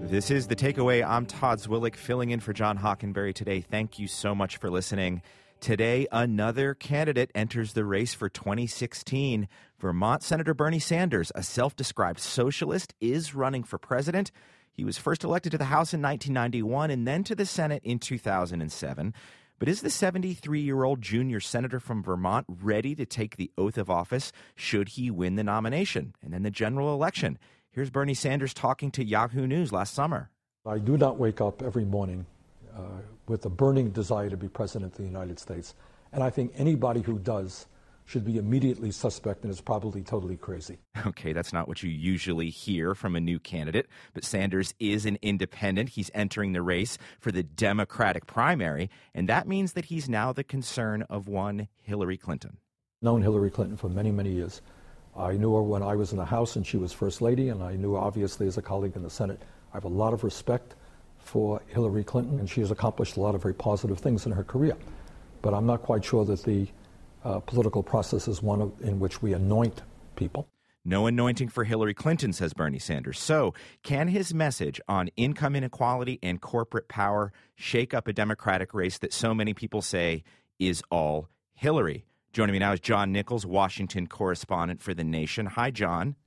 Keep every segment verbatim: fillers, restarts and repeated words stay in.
This is The Takeaway. I'm Todd Zwillich, filling in for John Hockenberry today. Thank you so much for listening. Today, another candidate enters the race for twenty sixteen. Vermont Senator Bernie Sanders, a self-described socialist, is running for president. He was first elected to the House in nineteen ninety-one and then to the Senate in two thousand seven. But is the seventy-three-year-old junior senator from Vermont ready to take the oath of office should he win the nomination and then the general election? Here's Bernie Sanders talking to Yahoo News last summer. I do not wake up every morning uh, with a burning desire to be president of the United States. And I think anybody who does should be immediately suspect and is probably totally crazy. Okay, that's not what you usually hear from a new candidate, but Sanders is an independent. He's entering the race for the Democratic primary, and that means that he's now the concern of one Hillary Clinton. Known Hillary Clinton for many, many years. I knew her when I was in the House and she was First Lady, and I knew her obviously as a colleague in the Senate. I have a lot of respect for Hillary Clinton, and she has accomplished a lot of very positive things in her career. But I'm not quite sure that the uh, political process is one of, in which we anoint people. No anointing for Hillary Clinton, says Bernie Sanders. So can his message on income inequality and corporate power shake up a Democratic race that so many people say is all Hillary? Joining me now is John Nichols, Washington correspondent for The Nation. Hi, John.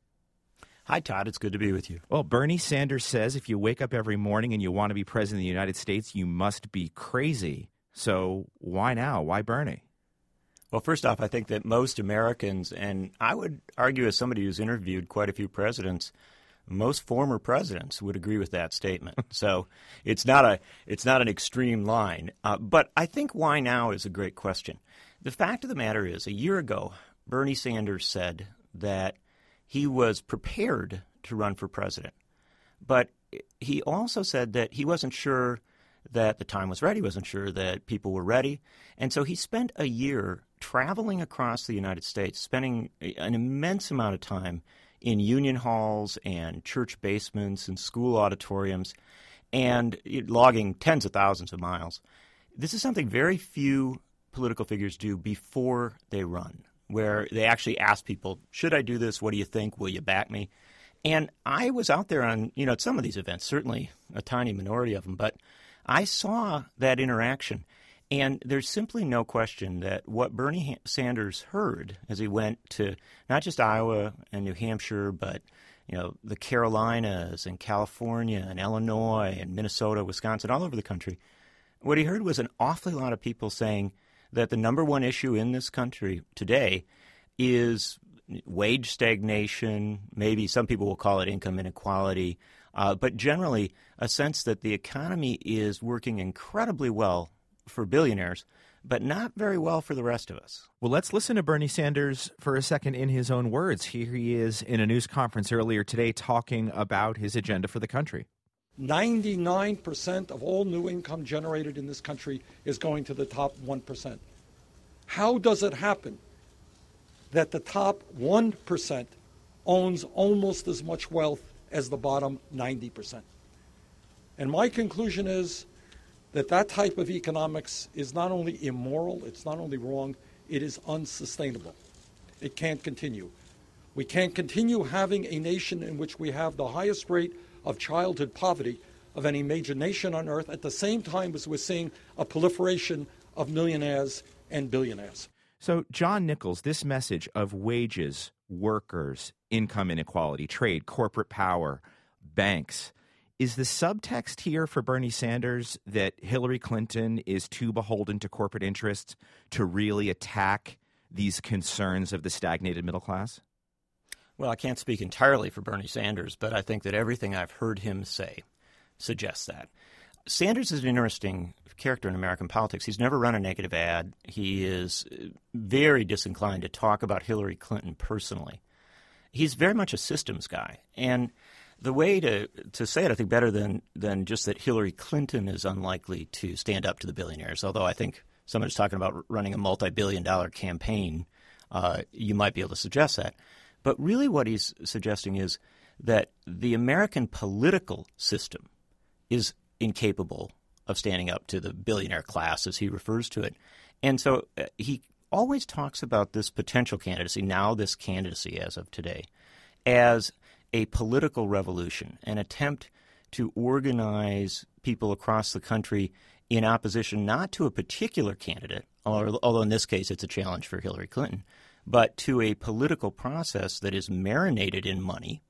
Hi, Todd. It's good to be with you. Well, Bernie Sanders says if you wake up every morning and you want to be president of the United States, you must be crazy. So why now? Why Bernie? Well, first off, I think that most Americans, and I would argue as somebody who's interviewed quite a few presidents, most former presidents would agree with that statement. So it's not a it's not an extreme line. Uh, but I think why now is a great question. The fact of the matter is, a year ago, Bernie Sanders said that he was prepared to run for president. But he also said that he wasn't sure that the time was right. He wasn't sure that people were ready. And so he spent a year traveling across the United States, spending an immense amount of time in union halls and church basements and school auditoriums and logging tens of thousands of miles. This is something very few political figures do before they run, where they actually ask people, should I do this? What do you think? Will you back me? And I was out there on, you know, at some of these events, certainly a tiny minority of them, but I saw that interaction. And there's simply no question that what Bernie Sanders heard as he went to not just Iowa and New Hampshire, but, you know, the Carolinas and California and Illinois and Minnesota, Wisconsin, all over the country, what he heard was an awfully lot of people saying that the number one issue in this country today is wage stagnation. Maybe some people will call it income inequality, uh, but generally a sense that the economy is working incredibly well for billionaires, but not very well for the rest of us. Well, let's listen to Bernie Sanders for a second in his own words. Here he is in a news conference earlier today talking about his agenda for the country. ninety-nine percent of all new income generated in this country is going to the top one percent. How does it happen that the top one percent owns almost as much wealth as the bottom ninety percent? And my conclusion is that that type of economics is not only immoral, it's not only wrong, it is unsustainable. It can't continue. We can't continue having a nation in which we have the highest rate of childhood poverty of any major nation on earth at the same time as we're seeing a proliferation of millionaires and billionaires. So, John Nichols, this message of wages, workers, income inequality, trade, corporate power, banks, is the subtext here for Bernie Sanders that Hillary Clinton is too beholden to corporate interests to really attack these concerns of the stagnated middle class? Well, I can't speak entirely for Bernie Sanders, but I think that everything I've heard him say suggests that. Sanders is an interesting character in American politics. He's never run a negative ad. He is very disinclined to talk about Hillary Clinton personally. He's very much a systems guy. And the way to, to say it, I think, better than, than just that Hillary Clinton is unlikely to stand up to the billionaires, although I think someone who's talking about running a multi-billion dollar campaign, uh, you might be able to suggest that. But really what he's suggesting is that the American political system is incapable of standing up to the billionaire class, as he refers to it. And so uh, he always talks about this potential candidacy, now this candidacy as of today, as a political revolution, an attempt to organize people across the country in opposition not to a particular candidate, although in this case it's a challenge for Hillary Clinton, but to a political process that is marinated in money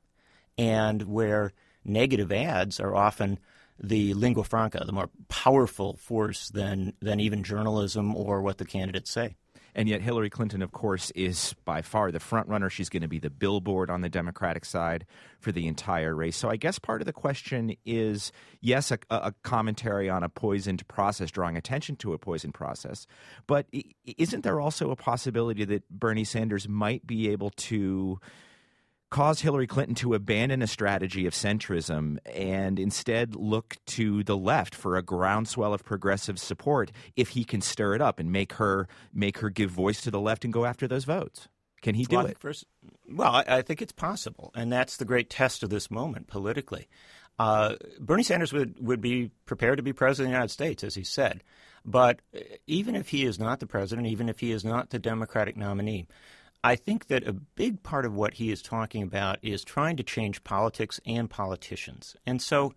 and where negative ads are often the lingua franca, the more powerful force than, than even journalism or what the candidates say. And yet Hillary Clinton, of course, is by far the front runner. She's going to be the billboard on the Democratic side for the entire race. So I guess part of the question is, yes, a, a commentary on a poisoned process, drawing attention to a poisoned process. But isn't there also a possibility that Bernie Sanders might be able to cause Hillary Clinton to abandon a strategy of centrism and instead look to the left for a groundswell of progressive support if he can stir it up and make her make her give voice to the left and go after those votes? Can he do well, it? First, well, I, I think it's possible, and that's the great test of this moment politically. Uh, Bernie Sanders would, would be prepared to be president of the United States, as he said. But even if he is not the president, even if he is not the Democratic nominee, I think that a big part of what he is talking about is trying to change politics and politicians. And so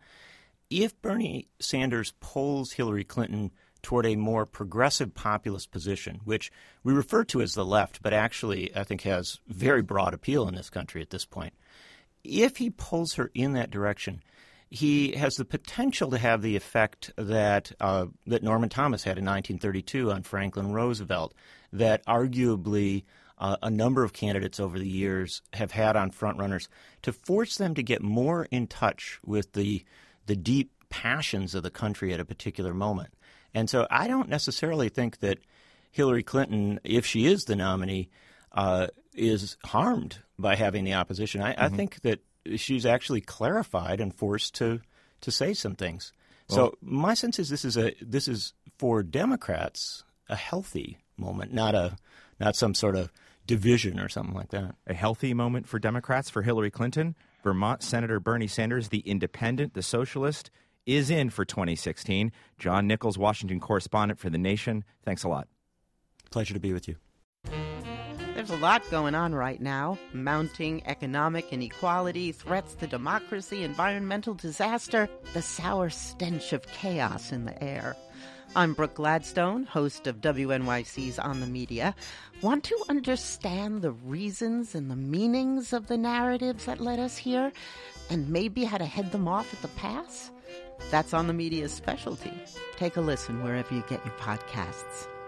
if Bernie Sanders pulls Hillary Clinton toward a more progressive populist position, which we refer to as the left, but actually I think has very broad appeal in this country at this point, if he pulls her in that direction, he has the potential to have the effect that uh, that Norman Thomas had in nineteen thirty-two on Franklin Roosevelt, that arguably Uh, a number of candidates over the years have had on frontrunners, to force them to get more in touch with the the deep passions of the country at a particular moment. And so I don't necessarily think that Hillary Clinton, if she is the nominee, uh, is harmed by having the opposition. I, mm-hmm. I think that she's actually clarified and forced to to say some things. Well, so my sense is this is a this is for Democrats a healthy moment, not a not some sort of division or something like that. A healthy moment for Democrats. For Hillary Clinton, Vermont Senator Bernie Sanders, the independent, the socialist, is in for twenty sixteen. John Nichols, Washington correspondent for The Nation. Thanks a lot. Pleasure to be with you. There's a lot going on right now. Mounting economic inequality, threats to democracy, environmental disaster, the sour stench of chaos in the air. I'm Brooke Gladstone, host of W N Y C's On the Media. Want to understand the reasons and the meanings of the narratives that led us here, and maybe how to head them off at the pass? That's On the Media's specialty. Take a listen wherever you get your podcasts.